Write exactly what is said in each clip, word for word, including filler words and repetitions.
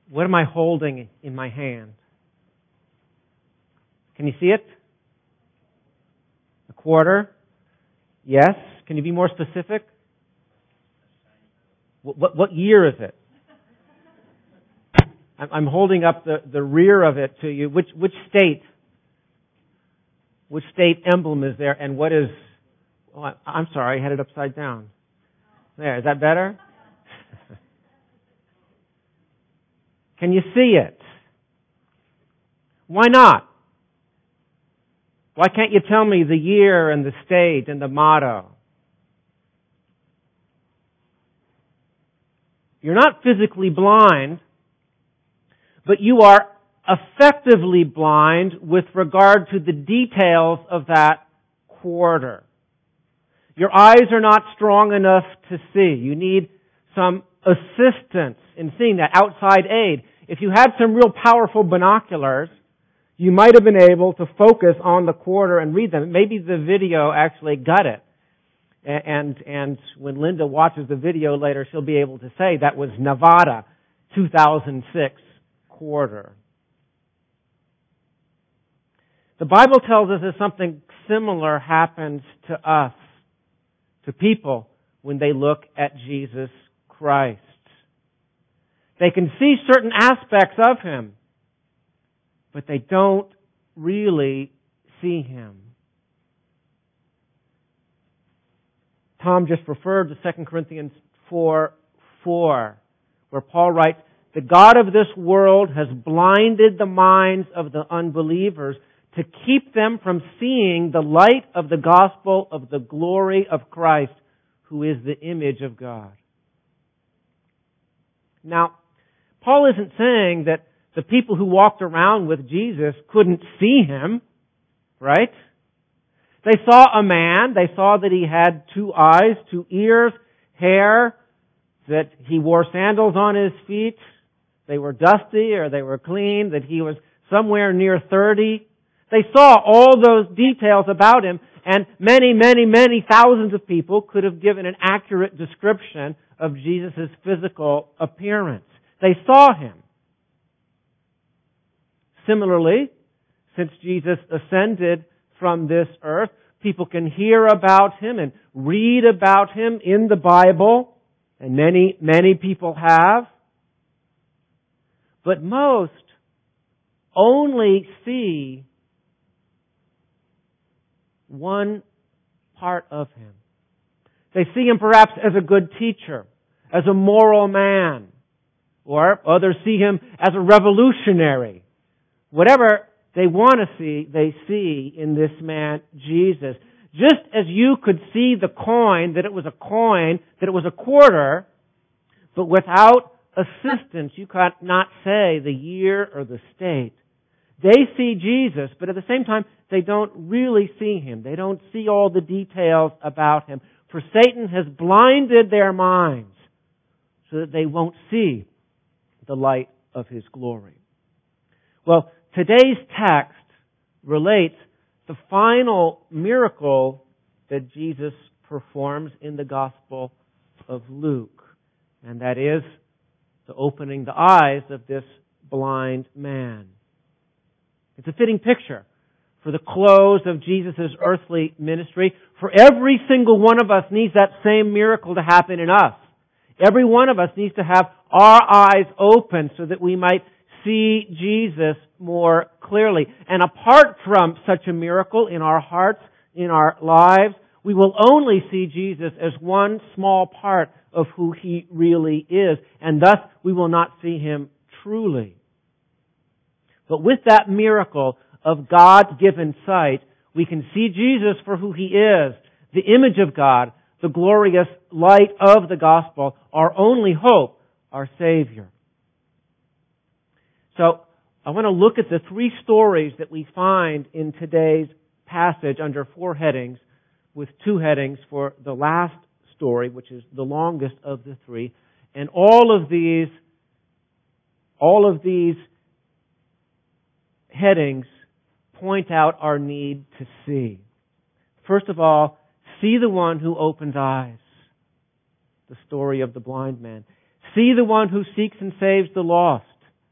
What am I holding in my hand? Can you see it? A quarter? Yes. Can you be more specific? What, what, what year is it? I'm holding up the, the rear of it to you. Which, which state? Which state emblem is there? And what is... Oh, I, I'm sorry, I had it upside down. There, is that better? Can you see it? Why not? Why can't you tell me the year and the state and the motto? You're not physically blind, but you are effectively blind with regard to the details of that quarter. Your eyes are not strong enough to see. You need some assistance in seeing that, outside aid. If you had some real powerful binoculars, you might have been able to focus on the quarter and read them. Maybe the video actually got it. And, and when Linda watches the video later, she'll be able to say that was Nevada, two thousand six quarter. The Bible tells us that something similar happens to us, to people, when they look at Jesus Christ. They can see certain aspects of Him, but they don't really see Him. Tom just referred to Second Corinthians four four, where Paul writes, "The God of this world has blinded the minds of the unbelievers to keep them from seeing the light of the gospel of the glory of Christ, who is the image of God." Now, Paul isn't saying that the people who walked around with Jesus couldn't see Him, right? They saw a man, they saw that He had two eyes, two ears, hair, that He wore sandals on His feet, they were dusty or they were clean, that He was somewhere near thirty. They saw all those details about Him, and many, many, many thousands of people could have given an accurate description of Jesus' physical appearance. They saw Him. Similarly, since Jesus ascended from this earth, people can hear about Him and read about Him in the Bible, and many, many people have. But most only see one part of Him. They see Him perhaps as a good teacher, as a moral man, or others see Him as a revolutionary. Whatever they want to see, they see in this man, Jesus. Just as you could see the coin, that it was a coin, that it was a quarter, but without assistance, you could not say the year or the state. They see Jesus, but at the same time, they don't really see Him. They don't see all the details about Him. For Satan has blinded their minds so that they won't see the light of His glory. Well, today's text relates the final miracle that Jesus performs in the Gospel of Luke, and that is the opening the eyes of this blind man. It's a fitting picture for the close of Jesus' earthly ministry. For every single one of us needs that same miracle to happen in us. Every one of us needs to have our eyes open so that we might see Jesus more clearly. And apart from such a miracle in our hearts, in our lives, we will only see Jesus as one small part of who He really is, and thus we will not see Him truly. But with that miracle of God-given sight, we can see Jesus for who He is, the image of God, the glorious light of the gospel, our only hope, our Savior. So, I want to look at the three stories that we find in today's passage under four headings, with two headings for the last story, which is the longest of the three. And all of these, all of these headings point out our need to see. First of all, see the one who opens eyes. The story of the blind man. See the one who seeks and saves the lost.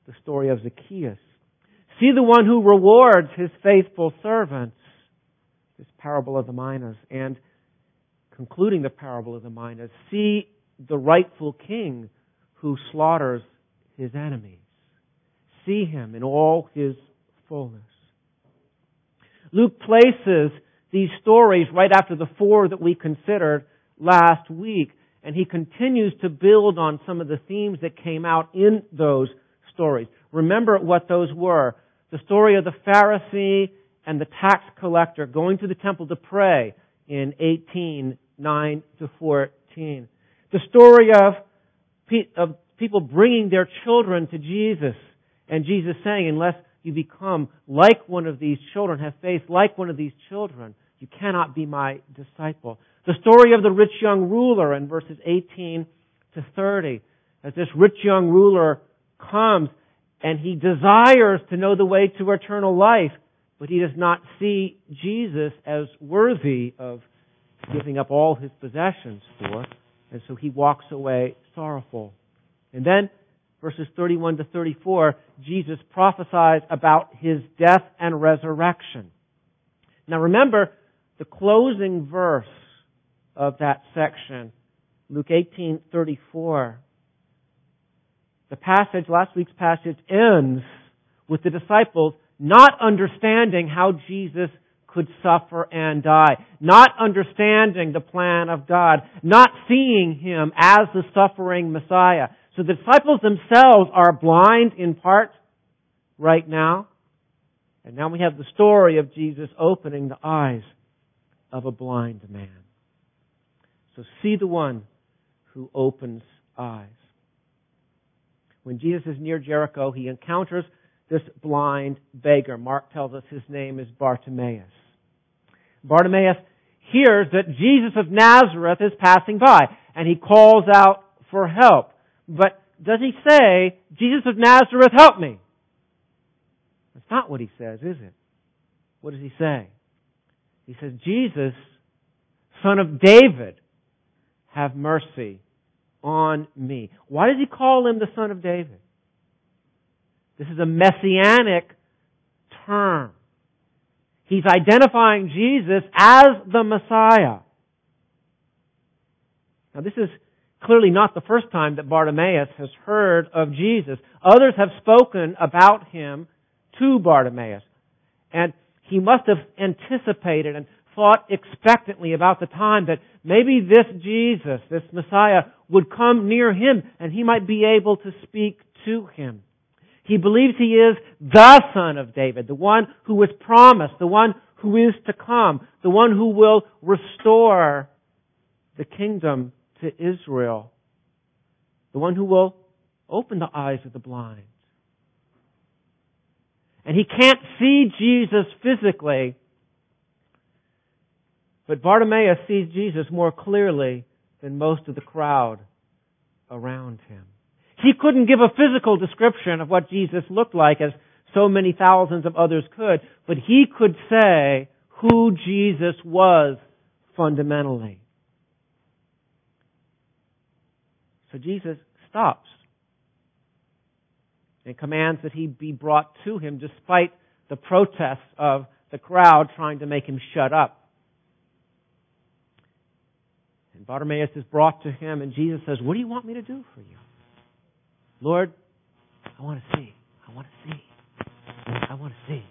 the story of Zacchaeus. See the one who rewards his faithful servants. This parable of the minas. And concluding the parable of the minas, see the rightful king who slaughters his enemies. See him in all his fullness. Luke places these stories right after the four that we considered last week, and he continues to build on some of the themes that came out in those stories. Remember what those were. The story of the Pharisee and the tax collector going to the temple to pray in eighteen, nine to fourteen. The story of, pe- of people bringing their children to Jesus, and Jesus saying, unless you become like one of these children, have faith like one of these children, you cannot be my disciple. The story of the rich young ruler in verses eighteen to thirty. As this rich young ruler comes and he desires to know the way to eternal life, but he does not see Jesus as worthy of giving up all his possessions for, and so he walks away sorrowful. And then, verses thirty-one to thirty-four, Jesus prophesies about his death and resurrection. Now remember, the closing verse of that section, Luke eighteen thirty-four. The passage, last week's passage, ends with the disciples not understanding how Jesus could suffer and die, not understanding the plan of God, not seeing him as the suffering Messiah. So the disciples themselves are blind in part right now. And now we have the story of Jesus opening the eyes of a blind man. So see the one who opens eyes. When Jesus is near Jericho, he encounters this blind beggar. Mark tells us his name is Bartimaeus. Bartimaeus hears that Jesus of Nazareth is passing by, and he calls out for help. But does he say, Jesus of Nazareth, help me? That's not what he says, is it? What does he say? He says, Jesus, Son of David, have mercy on me. Why does he call him the Son of David? This is a messianic term. He's identifying Jesus as the Messiah. Now this is clearly not the first time that Bartimaeus has heard of Jesus. Others have spoken about him to Bartimaeus. And he must have anticipated and thought expectantly about the time that maybe this Jesus, this Messiah, would come near him and he might be able to speak to him. He believes he is the Son of David, the one who was promised, the one who is to come, the one who will restore the kingdom to Israel, the one who will open the eyes of the blind. And he can't see Jesus physically, but Bartimaeus sees Jesus more clearly than most of the crowd around him. He couldn't give a physical description of what Jesus looked like, as so many thousands of others could, but he could say who Jesus was fundamentally. So Jesus stops and commands that he be brought to him despite the protests of the crowd trying to make him shut up. And Bartimaeus is brought to him, and Jesus says, what do you want me to do for you? Lord, I want to see. I want to see. I want to see.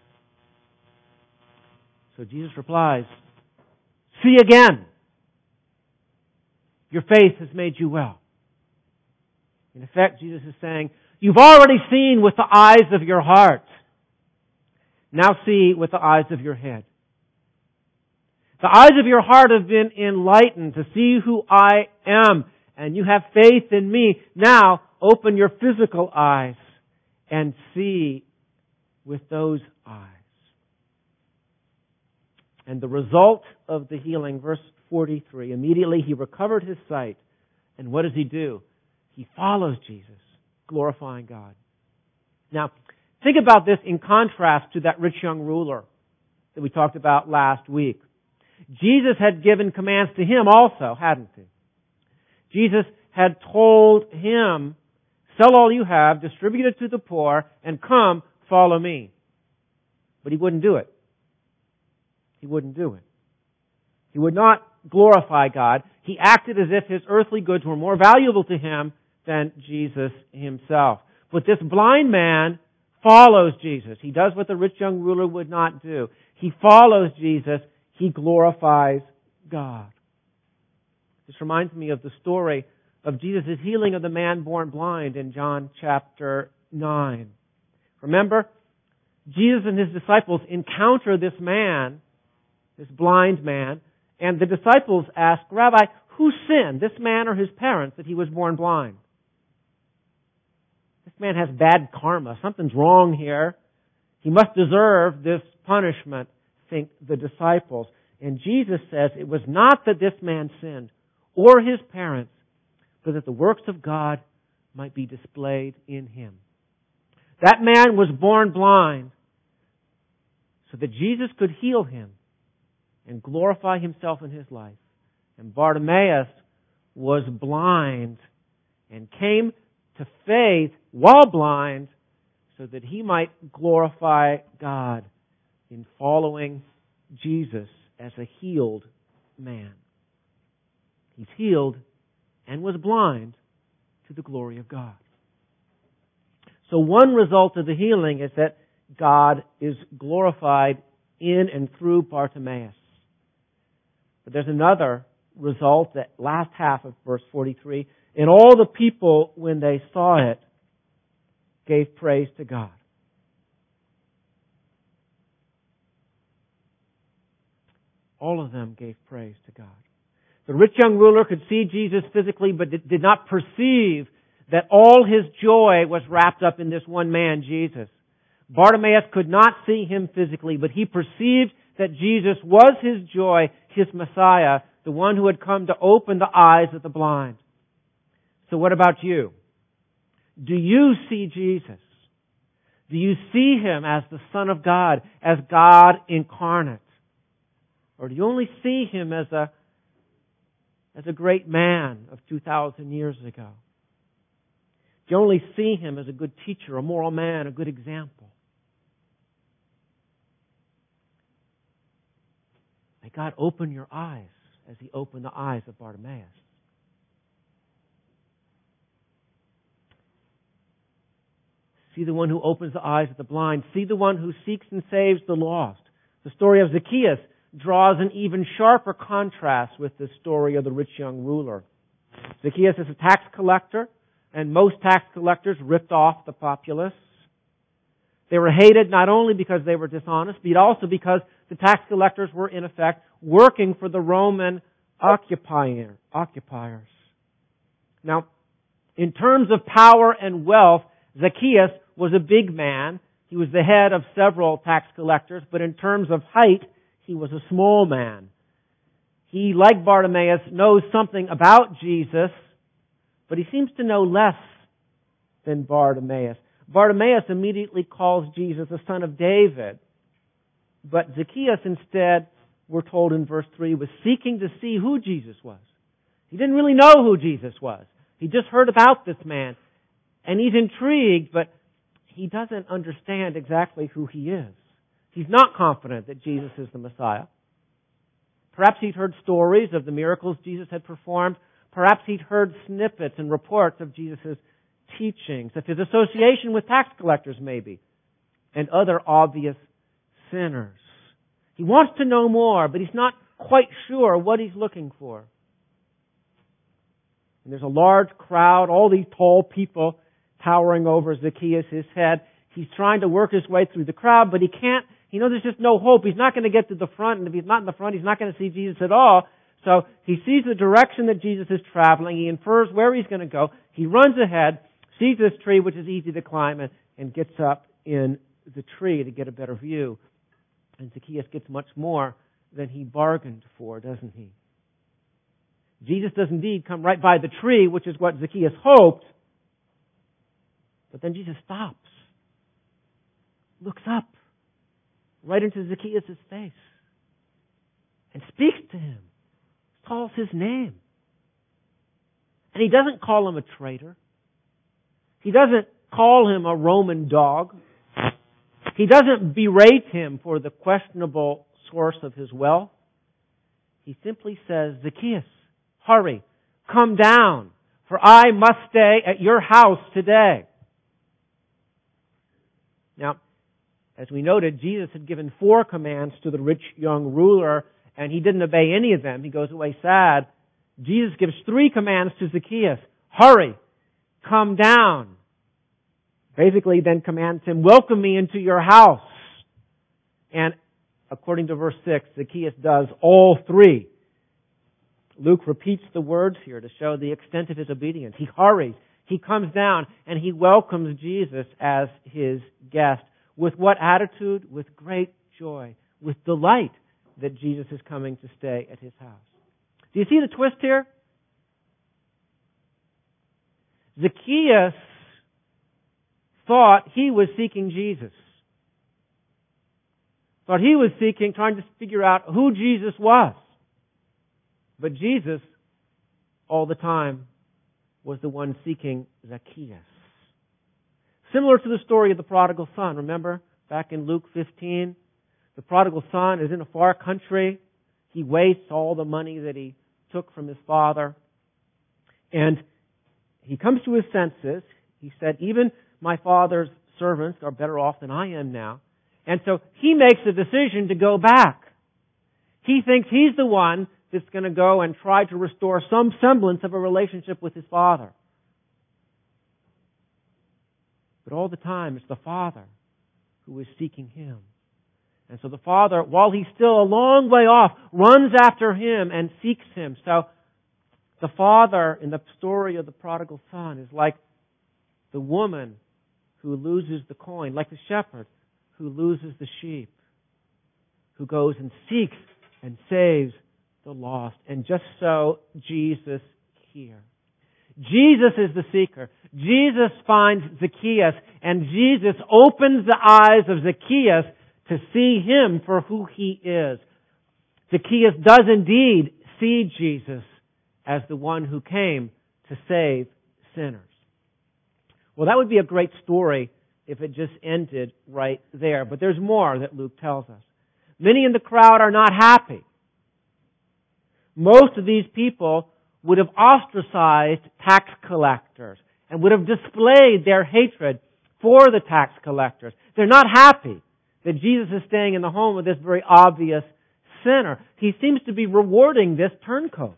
So Jesus replies, see again. Your faith has made you well. In effect, Jesus is saying, you've already seen with the eyes of your heart. Now see with the eyes of your head. The eyes of your heart have been enlightened to see who I am, and you have faith in me. Now open your physical eyes and see with those eyes. And the result of the healing, verse forty-three, immediately he recovered his sight. And what does he do? He follows Jesus, glorifying God. Now, think about this in contrast to that rich young ruler that we talked about last week. Jesus had given commands to him also, hadn't he? Jesus had told him, Sell all you have, distribute it to the poor, and come, follow me. But he wouldn't do it. He wouldn't do it. He would not glorify God. He acted as if his earthly goods were more valuable to him than Jesus himself. But this blind man follows Jesus. He does what the rich young ruler would not do. He follows Jesus. He glorifies God. This reminds me of the story of Jesus' healing of the man born blind in John chapter nine. Remember, Jesus and his disciples encounter this man, this blind man, and the disciples ask, Rabbi, who sinned, this man or his parents, that he was born blind? This man has bad karma. Something's wrong here. He must deserve this punishment, think the disciples. And Jesus says it was not that this man sinned or his parents, but that the works of God might be displayed in him. That man was born blind so that Jesus could heal him and glorify himself in his life. And Bartimaeus was blind and came to faith while blind so that he might glorify God in following Jesus as a healed man. He's healed and was blind to the glory of God. So one result of the healing is that God is glorified in and through Bartimaeus. But there's another result, that last half of verse forty-three. And all the people, when they saw it, gave praise to God. All of them gave praise to God. The rich young ruler could see Jesus physically, but did not perceive that all his joy was wrapped up in this one man, Jesus. Bartimaeus could not see him physically, but he perceived that Jesus was his joy, his Messiah, the one who had come to open the eyes of the blind. So what about you? Do you see Jesus? Do you see him as the Son of God, as God incarnate? Or do you only see him as a as a great man of two thousand years ago? Do you only see him as a good teacher, a moral man, a good example? May God open your eyes as he opened the eyes of Bartimaeus. See the one who opens the eyes of the blind. See the one who seeks and saves the lost. The story of Zacchaeus draws an even sharper contrast with the story of the rich young ruler. Zacchaeus is a tax collector, and most tax collectors ripped off the populace. They were hated not only because they were dishonest, but also because the tax collectors were, in effect, working for the Roman occupier, occupiers. Now, in terms of power and wealth, Zacchaeus was a big man. He was the head of several tax collectors, but in terms of height, he was a small man. He, like Bartimaeus, knows something about Jesus, but he seems to know less than Bartimaeus. Bartimaeus immediately calls Jesus the son of David, but Zacchaeus instead, we're told in verse three, was seeking to see who Jesus was. He didn't really know who Jesus was. He just heard about this man, and he's intrigued, but he doesn't understand exactly who he is. He's not confident that Jesus is the Messiah. Perhaps he'd heard stories of the miracles Jesus had performed. Perhaps he'd heard snippets and reports of Jesus' teachings, of his association with tax collectors maybe, and other obvious sinners. He wants to know more, but he's not quite sure what he's looking for. And there's a large crowd, all these tall people towering over Zacchaeus' head. He's trying to work his way through the crowd, but he can't. He knows there's just no hope. He's not going to get to the front, and if he's not in the front, he's not going to see Jesus at all. So he sees the direction that Jesus is traveling. He infers where he's going to go. He runs ahead, sees this tree, which is easy to climb, and, and gets up in the tree to get a better view. And Zacchaeus gets much more than he bargained for, doesn't he? Jesus does indeed come right by the tree, which is what Zacchaeus hoped. But then Jesus stops, looks up, right into Zacchaeus' face, and speaks to him, calls his name. And he doesn't call him a traitor. He doesn't call him a Roman dog. He doesn't berate him for the questionable source of his wealth. He simply says, Zacchaeus, hurry, come down, for I must stay at your house today. Now, as we noted, Jesus had given four commands to the rich young ruler, and he didn't obey any of them. He goes away sad. Jesus gives three commands to Zacchaeus. Hurry, come down. Basically, then commands him, welcome me into your house. And according to verse six, Zacchaeus does all three. Luke repeats the words here to show the extent of his obedience. He hurries, he comes down, and he welcomes Jesus as his guest. With what attitude? With great joy, with delight that Jesus is coming to stay at his house. Do you see the twist here? Zacchaeus thought he was seeking Jesus. Thought he was seeking, trying to figure out who Jesus was. But Jesus, all the time, was the one seeking Zacchaeus. Similar to the story of the prodigal son. Remember, back in Luke fifteen, the prodigal son is in a far country. He wastes all the money that he took from his father. And he comes to his senses. He said, even my father's servants are better off than I am now. And so he makes a decision to go back. He thinks he's the one that's going to go and try to restore some semblance of a relationship with his father. But all the time, it's the Father who is seeking him. And so the Father, while he's still a long way off, runs after him and seeks him. So the Father in the story of the prodigal son is like the woman who loses the coin, like the shepherd who loses the sheep, who goes and seeks and saves the lost. And just so, Jesus here. Jesus is the seeker. Jesus finds Zacchaeus, and Jesus opens the eyes of Zacchaeus to see him for who he is. Zacchaeus does indeed see Jesus as the one who came to save sinners. Well, that would be a great story if it just ended right there. But there's more that Luke tells us. Many in the crowd are not happy. Most of these people would have ostracized tax collectors and would have displayed their hatred for the tax collectors. They're not happy that Jesus is staying in the home of this very obvious sinner. He seems to be rewarding this turncoat.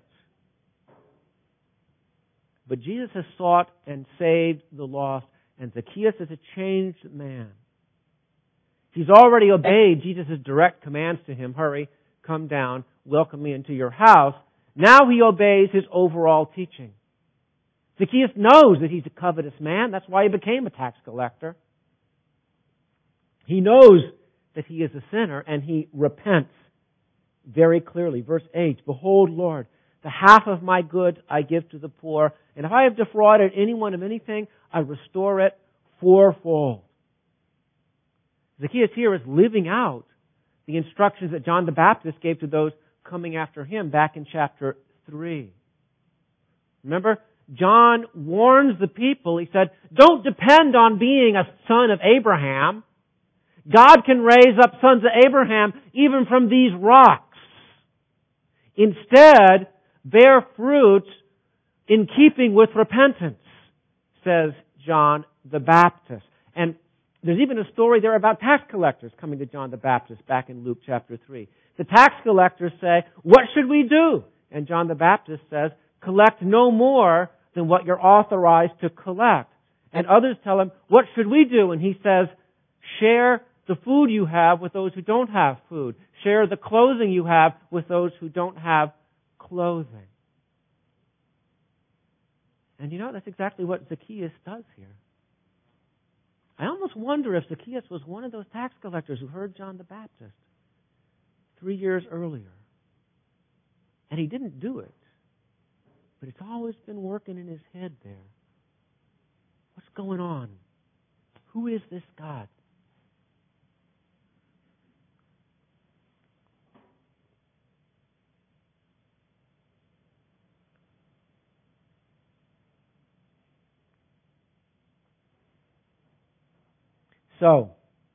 But Jesus has sought and saved the lost, and Zacchaeus is a changed man. He's already obeyed Jesus' direct commands to him. Hurry, come down, welcome me into your house. Now he obeys his overall teaching. Zacchaeus knows that he's a covetous man. That's why he became a tax collector. He knows that he is a sinner, and he repents very clearly. Verse eight, Behold, Lord, the half of my goods I give to the poor, and if I have defrauded anyone of anything, I restore it fourfold. Zacchaeus here is living out the instructions that John the Baptist gave to those coming after him back in chapter three. Remember, John warns the people. He said, don't depend on being a son of Abraham. God can raise up sons of Abraham even from these rocks. Instead, bear fruit in keeping with repentance, says John the Baptist. And there's even a story there about tax collectors coming to John the Baptist back in Luke chapter three. The tax collectors say, what should we do? And John the Baptist says, collect no more than what you're authorized to collect. And others tell him, what should we do? And he says, share the food you have with those who don't have food. Share the clothing you have with those who don't have clothing. And you know, that's exactly what Zacchaeus does here. I almost wonder if Zacchaeus was one of those tax collectors who heard John the Baptist three years earlier. And he didn't do it. But it's always been working in his head there. What's going on? Who is this God? So,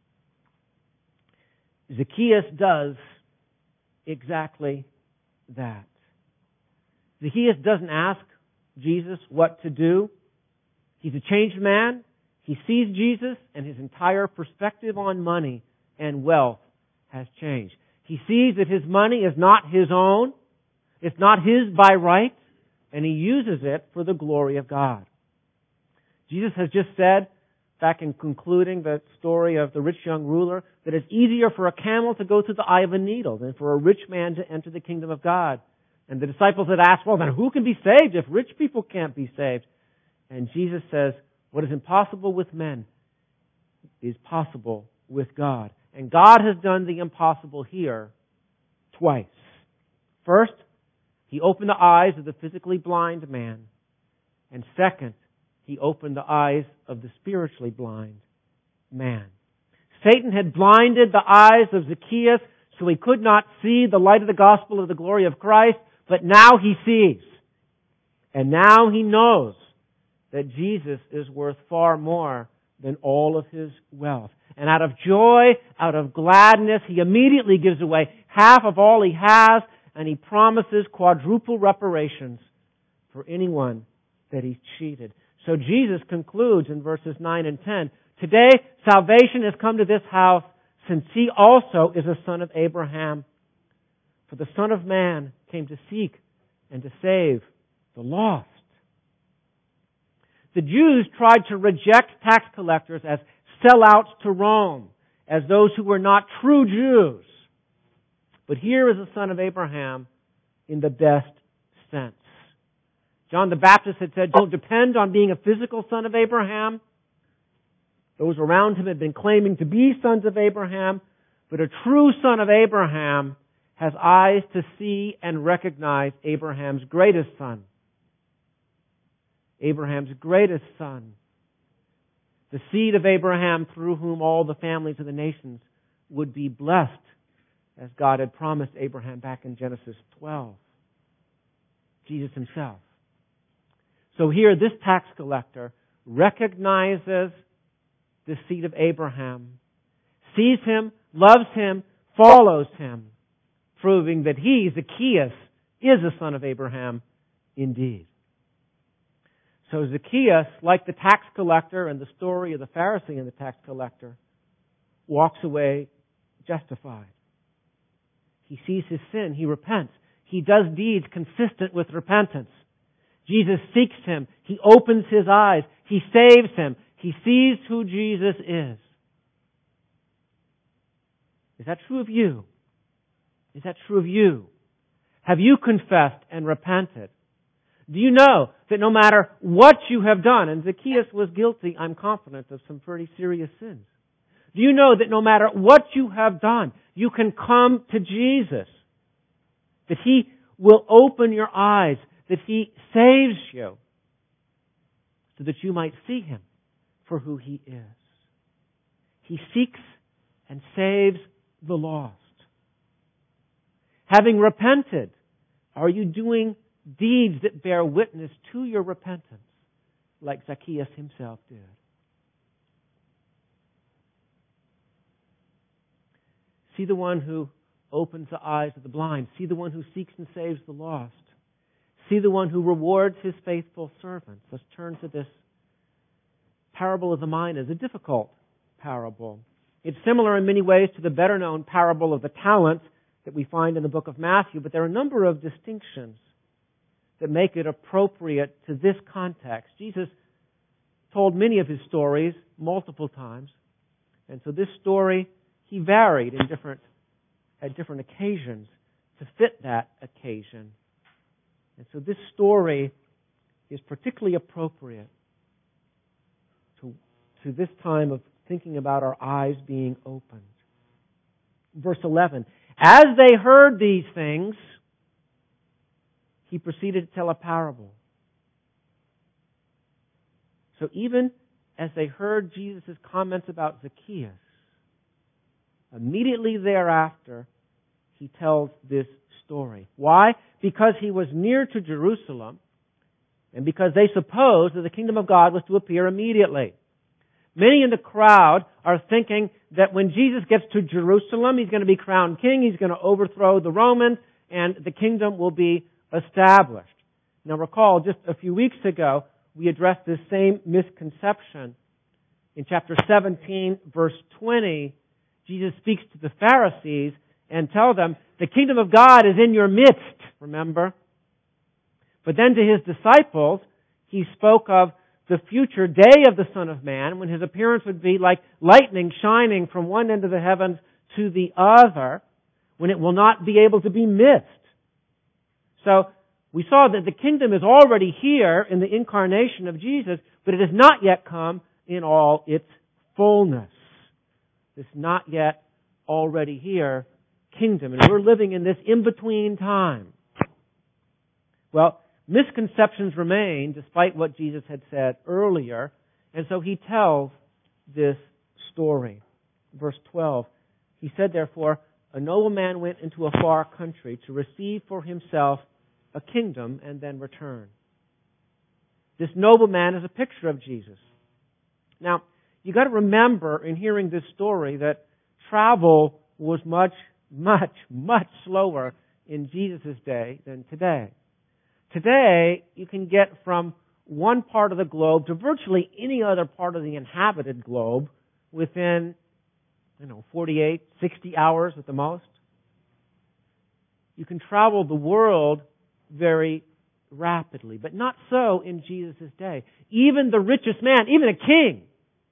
Zacchaeus does exactly that. Zacchaeus doesn't ask Jesus what to do. He's a changed man. He sees Jesus, and his entire perspective on money and wealth has changed. He sees that his money is not his own. It's not his by right, and he uses it for the glory of God. Jesus has just said, back in concluding the story of the rich young ruler, that it's easier for a camel to go through the eye of a needle than for a rich man to enter the kingdom of God. And the disciples had asked, well, then who can be saved if rich people can't be saved? And Jesus says, what is impossible with men is possible with God. And God has done the impossible here twice. First, He opened the eyes of the physically blind man. And second, He opened the eyes of the spiritually blind man. Satan had blinded the eyes of Zacchaeus so he could not see the light of the gospel of the glory of Christ, but now he sees. And now he knows that Jesus is worth far more than all of his wealth. And out of joy, out of gladness, he immediately gives away half of all he has, and he promises quadruple reparations for anyone that he's cheated. So Jesus concludes in verses nine and ten, today salvation has come to this house, since he also is a son of Abraham. For the Son of Man came to seek and to save the lost. The Jews tried to reject tax collectors as sellouts to Rome, as those who were not true Jews. But here is the Son of Abraham in the best sense. John the Baptist had said, don't depend on being a physical son of Abraham. Those around him had been claiming to be sons of Abraham, but a true son of Abraham has eyes to see and recognize Abraham's greatest son. Abraham's greatest son. The seed of Abraham through whom all the families of the nations would be blessed, as God had promised Abraham back in Genesis twelve. Jesus himself. So here this tax collector recognizes the seed of Abraham, sees him, loves him, follows him, proving that he, Zacchaeus, is a son of Abraham indeed. So Zacchaeus, like the tax collector and the story of the Pharisee and the tax collector, walks away justified. He sees his sin. He repents. He does deeds consistent with repentance. Jesus seeks him. He opens his eyes. He saves him. He sees who Jesus is. Is that true of you? Is that true of you? Have you confessed and repented? Do you know that no matter what you have done, and Zacchaeus was guilty, I'm confident, of some pretty serious sins. Do you know that no matter what you have done, you can come to Jesus? That He will open your eyes, that He saves you, so that you might see Him for who He is. He seeks and saves the lost. Having repented, are you doing deeds that bear witness to your repentance, like Zacchaeus himself did? See the one who opens the eyes of the blind. See the one who seeks and saves the lost. See the one who rewards his faithful servants. Let's turn to this parable of the minas, a difficult parable. It's similar in many ways to the better-known parable of the talents that we find in the book of Matthew, but there are a number of distinctions that make it appropriate to this context. Jesus told many of his stories multiple times, and so this story, he varied in different, at different occasions to fit that occasion. And so this story is particularly appropriate to, to this time of thinking about our eyes being opened. Verse eleven, as they heard these things, he proceeded to tell a parable. So even as they heard Jesus' comments about Zacchaeus, immediately thereafter, he tells this story. Why? Because he was near to Jerusalem, and because they supposed that the kingdom of God was to appear immediately. Many in the crowd are thinking that when Jesus gets to Jerusalem, He's going to be crowned king, He's going to overthrow the Romans, and the kingdom will be established. Now recall, just a few weeks ago, we addressed this same misconception. In chapter seventeen, verse twenty, Jesus speaks to the Pharisees and tells them, the kingdom of God is in your midst, remember? But then to His disciples, He spoke of the future day of the Son of Man, when His appearance would be like lightning shining from one end of the heavens to the other, when it will not be able to be missed. So, we saw that the kingdom is already here in the incarnation of Jesus, but it has not yet come in all its fullness. This not yet already here kingdom. And we're living in this in-between time. Well, misconceptions remain despite what Jesus had said earlier, and so He tells this story. Verse twelve, He said, therefore, a nobleman went into a far country to receive for himself a kingdom and then return. This nobleman is a picture of Jesus. Now, you got to remember in hearing this story that travel was much, much, much slower in Jesus' day than today. Today, you can get from one part of the globe to virtually any other part of the inhabited globe within, you know, forty-eight, sixty hours at the most. You can travel the world very rapidly, but not so in Jesus' day. Even the richest man, even a king,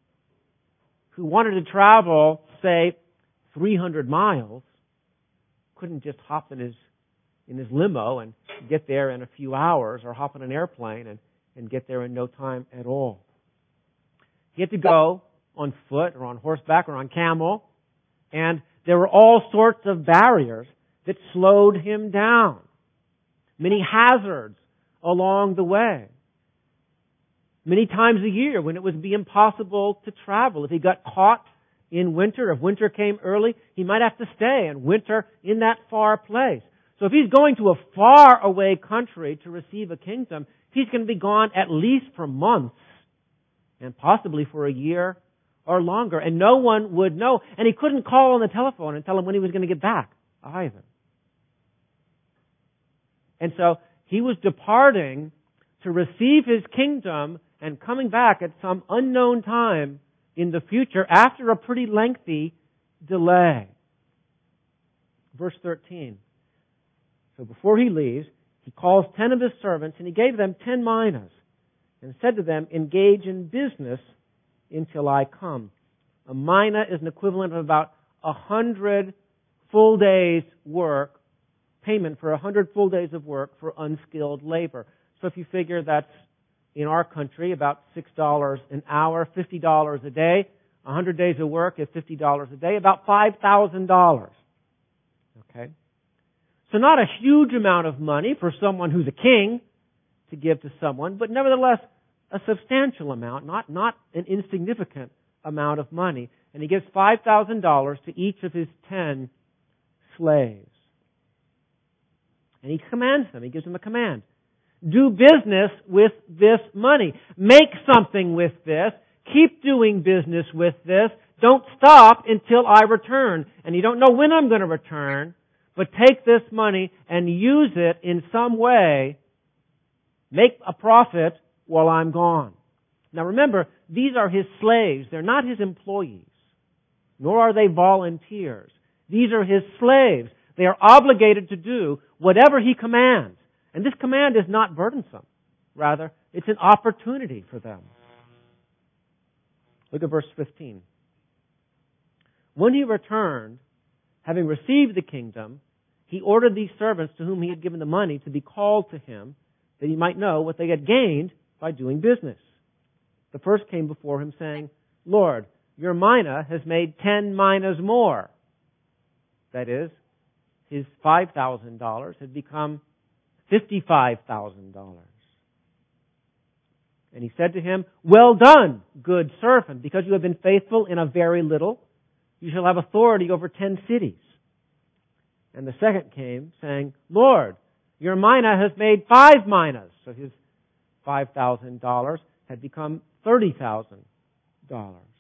who wanted to travel, say, three hundred miles, couldn't just hop in his in his limo and get there in a few hours, or hop on an airplane and, and get there in no time at all. He had to go on foot or on horseback or on camel, and there were all sorts of barriers that slowed him down. Many hazards along the way. Many times a year when it would be impossible to travel. If he got caught in winter, if winter came early, he might have to stay and winter in that far place. So if he's going to a far away country to receive a kingdom, he's going to be gone at least for months and possibly for a year or longer. And no one would know. And he couldn't call on the telephone and tell him when he was going to get back either. And so he was departing to receive his kingdom and coming back at some unknown time in the future after a pretty lengthy delay. Verse thirteen. So before he leaves, he calls ten of his servants and he gave them ten minas and said to them, engage in business until I come. A mina is an equivalent of about a hundred full days' work, payment for a hundred full days of work for unskilled labor. So if you figure that's in our country about six dollars an hour, fifty dollars a day, a hundred days of work at fifty dollars a day, about five thousand dollars. Okay? So not a huge amount of money for someone who's a king to give to someone, but nevertheless a substantial amount, not, not an insignificant amount of money. And he gives five thousand dollars to each of his ten slaves. And he commands them, he gives them a command. Do business with this money. Make something with this. Keep doing business with this. Don't stop until I return. And you don't know when I'm going to return, but take this money and use it in some way. Make a profit while I'm gone. Now remember, these are his slaves. They're not his employees, nor are they volunteers. These are his slaves. They are obligated to do whatever he commands. And this command is not burdensome. Rather, it's an opportunity for them. Look at verse fifteen. When he returned, having received the kingdom, he ordered these servants to whom he had given the money to be called to him, that he might know what they had gained by doing business. The first came before him, saying, Lord, your mina has made ten minas more. That is, his five thousand dollars had become fifty-five thousand dollars. And he said to him, well done, good servant, because you have been faithful in a very little, you shall have authority over ten cities. And the second came, saying, Lord, your mina has made five minas. So his five thousand dollars had become thirty thousand dollars.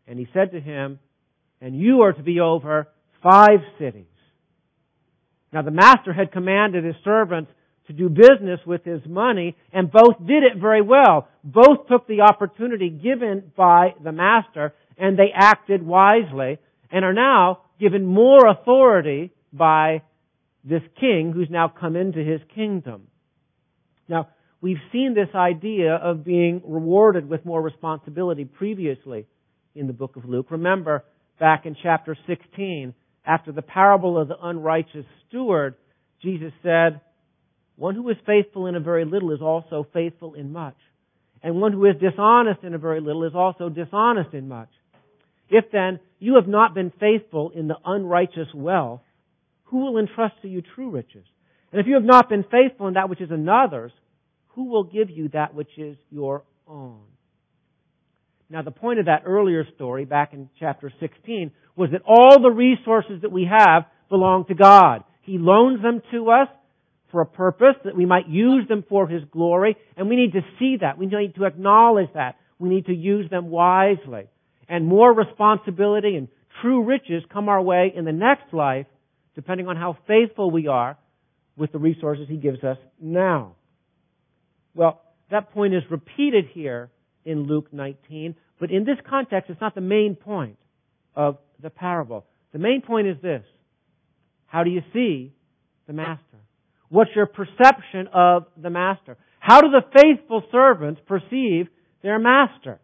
And he said to him, and you are to be over five cities. Now the master had commanded his servants to do business with his money, and both did it very well. Both took the opportunity given by the master, and they acted wisely, and are now given more authority by this king who's now come into his kingdom. Now, we've seen this idea of being rewarded with more responsibility previously in the book of Luke. Remember, back in chapter sixteen, after the parable of the unrighteous steward, Jesus said, one who is faithful in a very little is also faithful in much. And one who is dishonest in a very little is also dishonest in much. If then you have not been faithful in the unrighteous wealth, who will entrust to you true riches? And if you have not been faithful in that which is another's, who will give you that which is your own? Now, the point of that earlier story, back in chapter sixteen, was that all the resources that we have belong to God. He loans them to us for a purpose, that we might use them for His glory, and we need to see that. We need to acknowledge that. We need to use them wisely. And more responsibility and true riches come our way in the next life, depending on how faithful we are with the resources He gives us now. Well, that point is repeated here in Luke nineteen, but in this context, it's not the main point of the parable. The main point is this: how do you see the master? What's your perception of the master? How do the faithful servants perceive their master?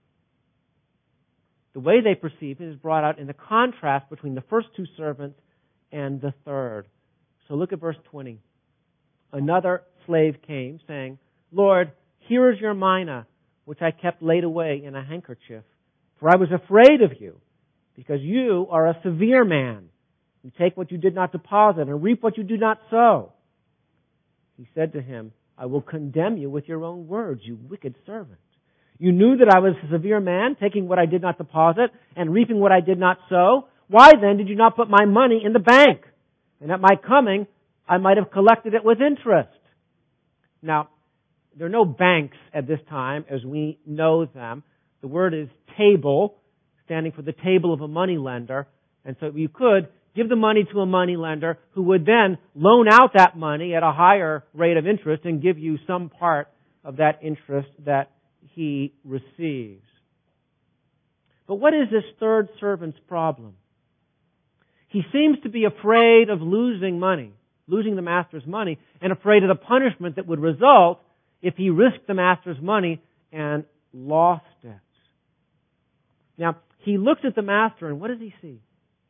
The way they perceive it is brought out in the contrast between the first two servants and the third. So look at verse twenty. Another slave came, saying, Lord, here is your mina, which I kept laid away in a handkerchief. For I was afraid of you, because you are a severe man. You take what you did not deposit and reap what you do not sow. He said to him, I will condemn you with your own words, you wicked servant. You knew that I was a severe man, taking what I did not deposit and reaping what I did not sow. Why then did you not put my money in the bank? And at my coming, I might have collected it with interest. Now, there are no banks at this time as we know them. The word is table, standing for the table of a moneylender. And so you could give the money to a moneylender who would then loan out that money at a higher rate of interest and give you some part of that interest that he receives. But what is this third servant's problem? He seems to be afraid of losing money, losing the master's money, and afraid of the punishment that would result if he risked the master's money and lost it. Now, he looks at the master, and what does he see?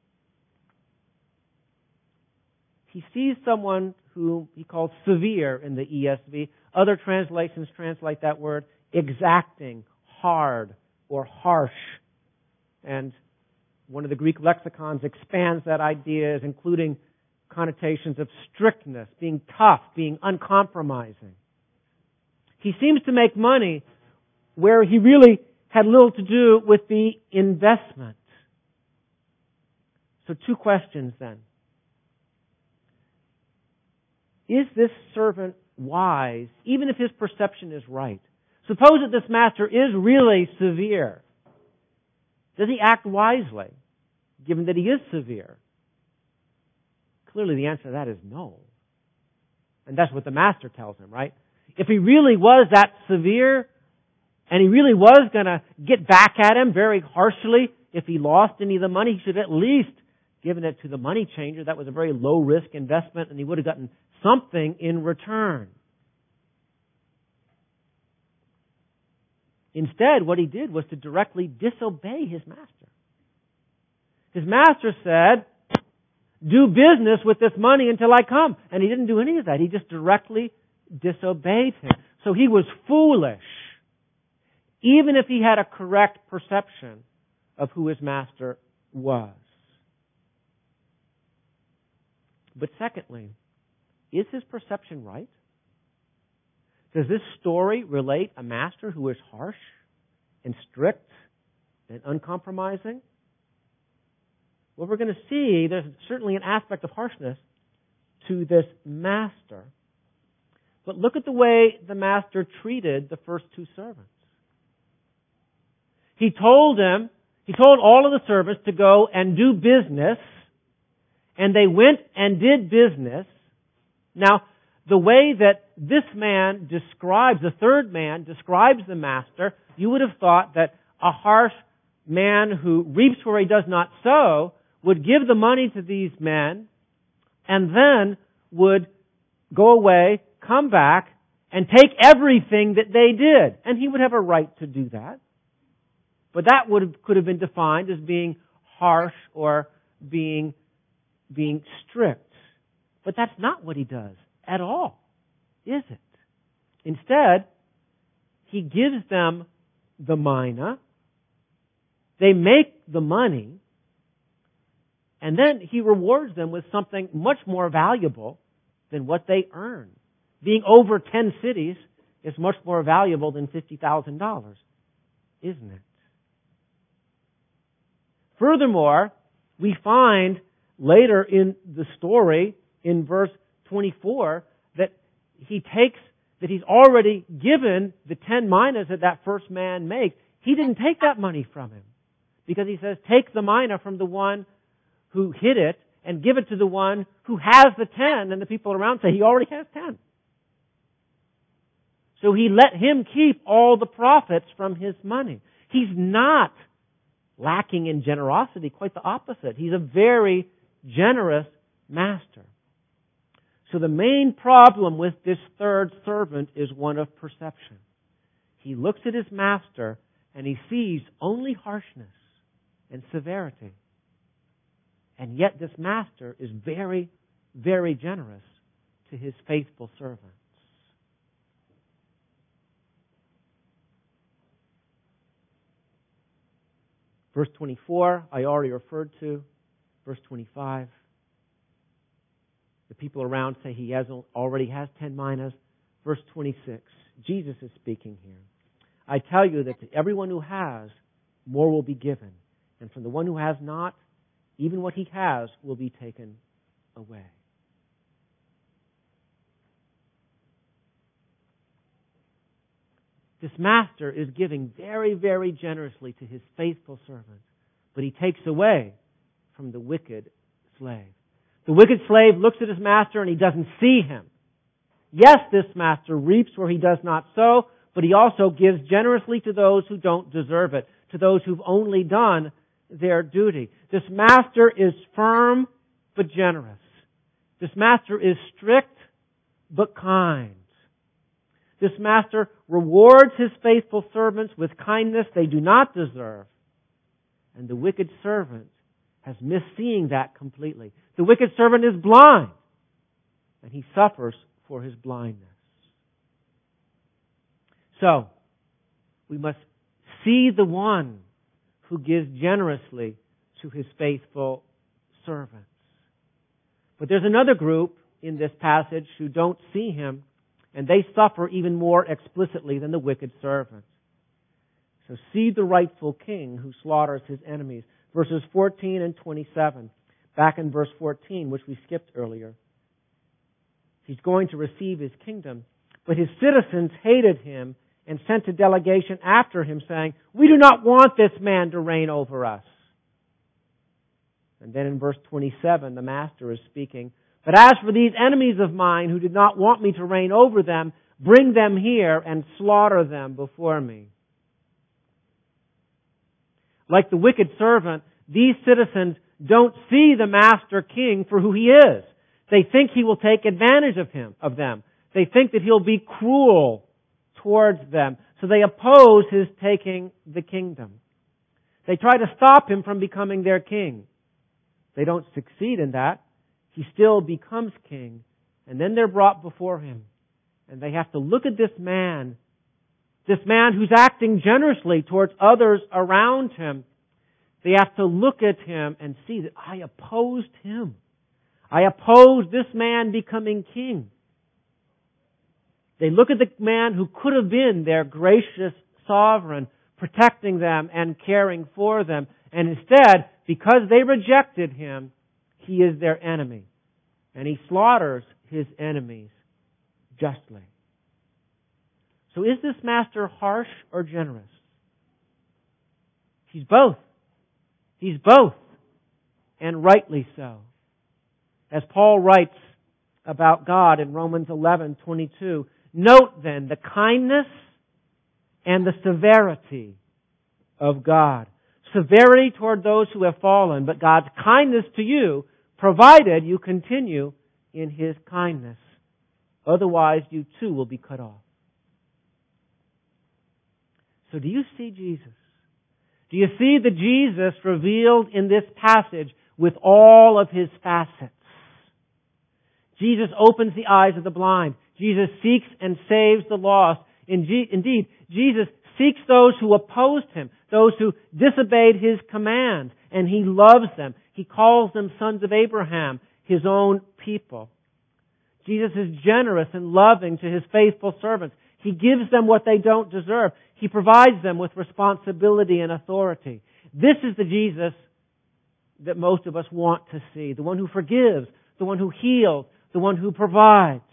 He sees someone who he calls severe in the E S V. Other translations translate that word exacting, hard, or harsh. And one of the Greek lexicons expands that idea as including connotations of strictness, being tough, being uncompromising. He seems to make money where he really had little to do with the investment. So two questions then. Is this servant wise, even if his perception is right? Suppose that this master is really severe. Does he act wisely, given that he is severe? Clearly the answer to that is no. And that's what the master tells him, right? If he really was that severe, and he really was going to get back at him very harshly if he lost any of the money, he should at least given it to the money changer. That was a very low-risk investment, and he would have gotten something in return. Instead, what he did was to directly disobey his master. His master said, do business with this money until I come. And he didn't do any of that. He just directly disobeyed him. So he was foolish, even if he had a correct perception of who his master was. But secondly, is his perception right? Does this story relate a master who is harsh and strict and uncompromising? Well, we're going to see there's certainly an aspect of harshness to this master. But look at the way the master treated the first two servants. He told him, He told all of the servants to go and do business, and they went and did business. Now, the way that this man describes, the third man describes the master, you would have thought that a harsh man who reaps where he does not sow would give the money to these men and then would go away, come back, and take everything that they did. And he would have a right to do that. But that would have, could have been defined as being harsh or being, being strict. But that's not what he does at all, is it? Instead, he gives them the mina, they make the money, and then he rewards them with something much more valuable than what they earn. Being over ten cities is much more valuable than fifty thousand dollars, isn't it? Furthermore, we find later in the story, in verse twenty-four, that he takes, that he's already given the ten minas that that first man makes. He didn't take that money from him. Because he says, take the mina from the one who hid it and give it to the one who has the ten. And the people around say, he already has ten. So he let him keep all the profits from his money. He's not lacking in generosity, quite the opposite. He's a very generous master. So the main problem with this third servant is one of perception. He looks at his master and he sees only harshness and severity. And yet this master is very, very generous to his faithful servants. Verse twenty-four, I already referred to. Verse twenty-five, the people around say he has already has ten minas. Verse twenty-six, Jesus is speaking here. I tell you that to everyone who has, more will be given. And from the one who has not, even what he has will be taken away. This master is giving very, very generously to his faithful servants, but he takes away from the wicked slave. The wicked slave looks at his master and he doesn't see him. Yes, this master reaps where he does not sow, but he also gives generously to those who don't deserve it, to those who've only done their duty. This master is firm but generous. This master is strict but kind. This master rewards his faithful servants with kindness they do not deserve. And the wicked servant has missed seeing that completely. The wicked servant is blind, and he suffers for his blindness. So, we must see the one who gives generously to his faithful servants. But there's another group in this passage who don't see him, and they suffer even more explicitly than the wicked servant. So see the rightful king who slaughters his enemies. Verses fourteen and twenty-seven. Back in verse fourteen, which we skipped earlier. He's going to receive his kingdom, but his citizens hated him and sent a delegation after him saying, we do not want this man to reign over us. And then in verse twenty-seven, the master is speaking, but as for these enemies of mine who did not want me to reign over them, bring them here and slaughter them before me. Like the wicked servant, these citizens don't see the master king for who he is. They think he will take advantage of him, of them. They think that he'll be cruel towards them. So they oppose his taking the kingdom. They try to stop him from becoming their king. They don't succeed in that. He still becomes king. And then they're brought before him. And they have to look at this man, this man who's acting generously towards others around him. They have to look at him and see that I opposed him. I opposed this man becoming king. They look at the man who could have been their gracious sovereign, protecting them and caring for them. And instead, because they rejected him, he is their enemy. And he slaughters his enemies justly. So is this master harsh or generous? He's both. He's both, and rightly so. As Paul writes about God in Romans eleven twenty-two, note then the kindness and the severity of God. Severity toward those who have fallen, but God's kindness to you, provided you continue in His kindness. Otherwise, you too will be cut off. So do you see Jesus? Do you see the Jesus revealed in this passage with all of His facets? Jesus opens the eyes of the blind. Jesus seeks and saves the lost. Indeed, Jesus seeks those who opposed Him, those who disobeyed His commands, and He loves them. He calls them sons of Abraham, His own people. Jesus is generous and loving to His faithful servants. He gives them what they don't deserve. He provides them with responsibility and authority. This is the Jesus that most of us want to see. The one who forgives, the one who heals, the one who provides.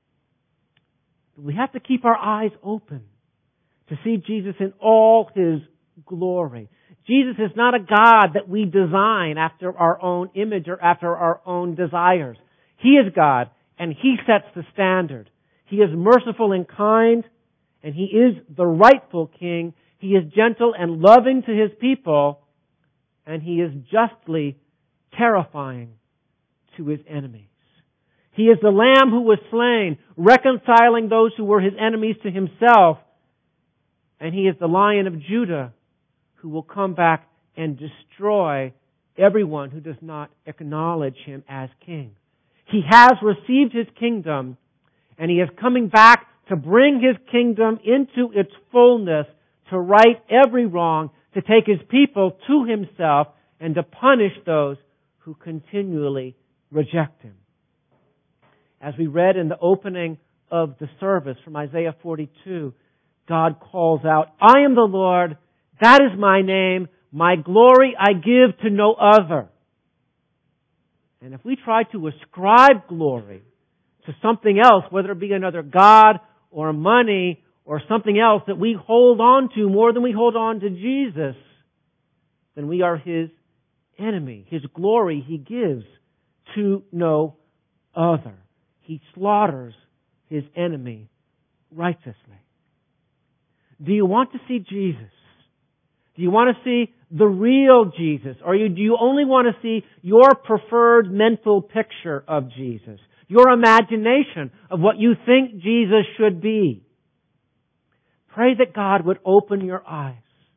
We have to keep our eyes open to see Jesus in all His glory. Jesus is not a God that we design after our own image or after our own desires. He is God, and He sets the standard. He is merciful and kind, and He is the rightful King. He is gentle and loving to His people, and He is justly terrifying to His enemies. He is the Lamb who was slain, reconciling those who were His enemies to Himself, and He is the Lion of Judah who will come back and destroy everyone who does not acknowledge Him as King. He has received His kingdom, and He is coming back to bring His kingdom into its fullness, to right every wrong, to take His people to Himself, and to punish those who continually reject Him. As we read in the opening of the service from Isaiah forty-two, God calls out, I am the Lord, that is my name, my glory I give to no other. And if we try to ascribe glory to something else, whether it be another God or money or something else that we hold on to more than we hold on to Jesus, then we are His enemy. His glory He gives to no other. He slaughters His enemy righteously. Do you want to see Jesus? Do you want to see the real Jesus? Or do you only want to see your preferred mental picture of Jesus? Your imagination of what you think Jesus should be? Pray that God would open your eyes.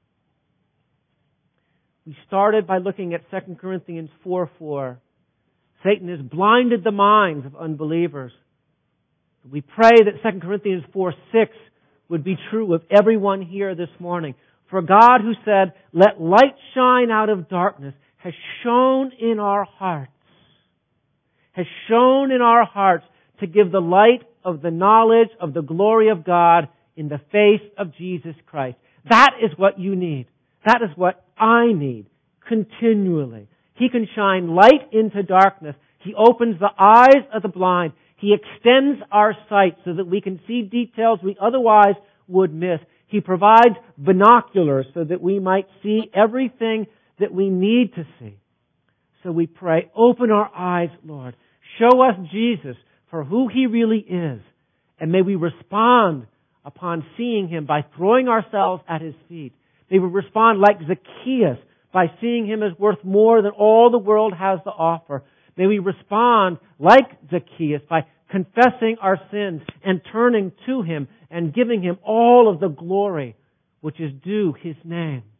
We started by looking at Second Corinthians four four. Satan has blinded the minds of unbelievers. We pray that Second Corinthians four six would be true of everyone here this morning. For God who said, let light shine out of darkness, has shone in our hearts. Has shone in our hearts to give the light of the knowledge of the glory of God in the face of Jesus Christ. That is what you need. That is what I need continually. He can shine light into darkness. He opens the eyes of the blind. He extends our sight so that we can see details we otherwise would miss. He provides binoculars so that we might see everything that we need to see. So we pray, open our eyes, Lord. Show us Jesus for who He really is. And may we respond upon seeing Him by throwing ourselves at His feet. May we respond like Zacchaeus by seeing Him as worth more than all the world has to offer. May we respond like Zacchaeus by confessing our sins and turning to Him and giving Him all of the glory which is due His name.